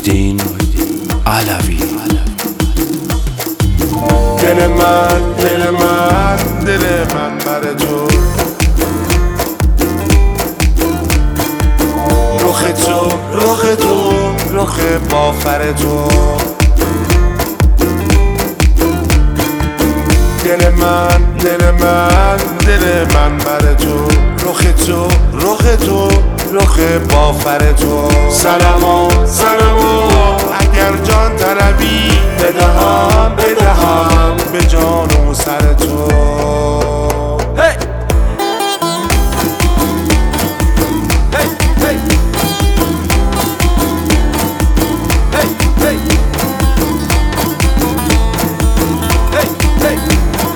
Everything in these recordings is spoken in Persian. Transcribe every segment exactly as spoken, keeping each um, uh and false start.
محیدین علوی. دل من دل من دل من بر تو، رخ تو رخ تو رخ بافر تو. دل من دل من دل من بر تو، رخ تو رخ تو رخ بافر تو. سلام سلام اگر جان طلبی بدهم بدهم به جان و سر تو. hey! hey! hey! hey! hey! hey! hey!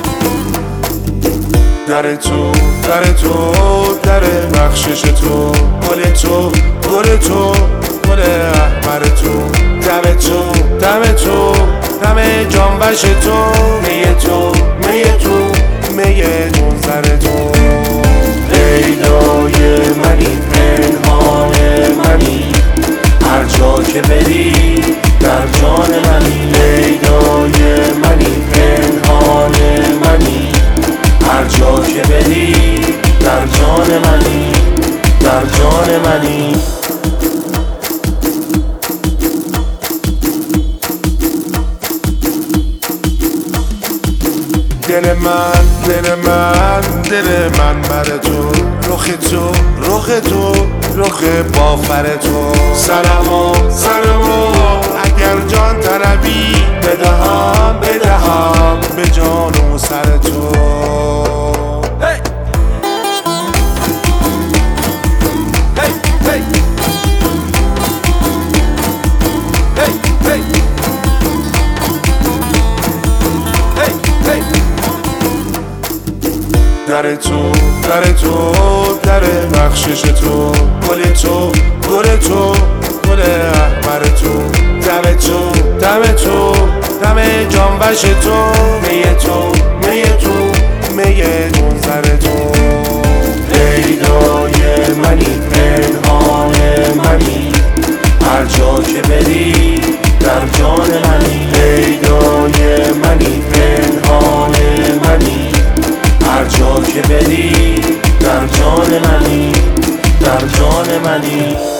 در تو در تو در بخشش تو، گل تو گل تو گل احمر تو. دم تو دم تو دم جانبش تو، می تو می تو می منظر تو. لیلای منی پنهان منی، هر جا که بری در جان منی. لیلای منی پنهان منی، هر جا که بری در جان منی در جان منی. دل من دل من دل من بر تو، رخ تو رخ تو رخ بافر تو. سلام سلام اگر جان طلبی بدهم بدهم به جان و سر تو. hey! hey! hey! hey! hey! hey! hey! در تو در تو در بخشش تو، گل تو گل تو گل احمر تو. دم تو دم تو دم جانبش تو، می تو می تو می منظر تو. لیلای منی پنهان منی، هر جا که بری در جان منی. لیلای منی پنهان منی، هر جا که بری در جان منی در جان منی.